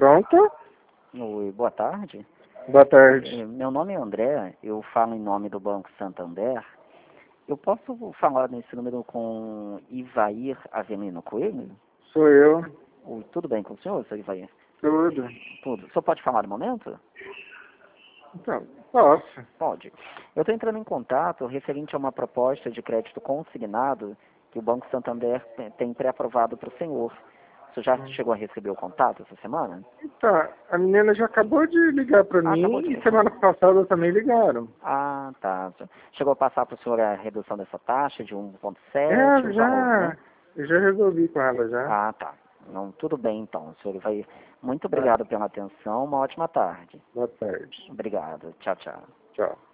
Pronto? Oi, boa tarde. Boa tarde. Meu nome é André, eu falo em nome do Banco Santander. Eu posso falar nesse número com Ivair Avelino Coelho? Sou eu. Oi, tudo bem com o senhor, seu Ivair? Tudo. Tudo. O senhor pode falar no momento? Então, posso. Pode. Eu estou entrando em contato referente a uma proposta de crédito consignado que o Banco Santander tem pré-aprovado para o senhor. O senhor já chegou a receber o contato essa semana? Então, a menina já acabou de ligar para mim acabou de e ligar. semana passada também ligaram. Ah, tá. Chegou a passar para o senhor a redução dessa taxa de 1,7, É, o valor, né? eu já resolvi com ela já. Ah, tá. Não, tudo bem então, senhor vai. Muito Tá. obrigado pela atenção, uma ótima tarde. Boa tarde. Obrigado. Tchau, tchau. Tchau.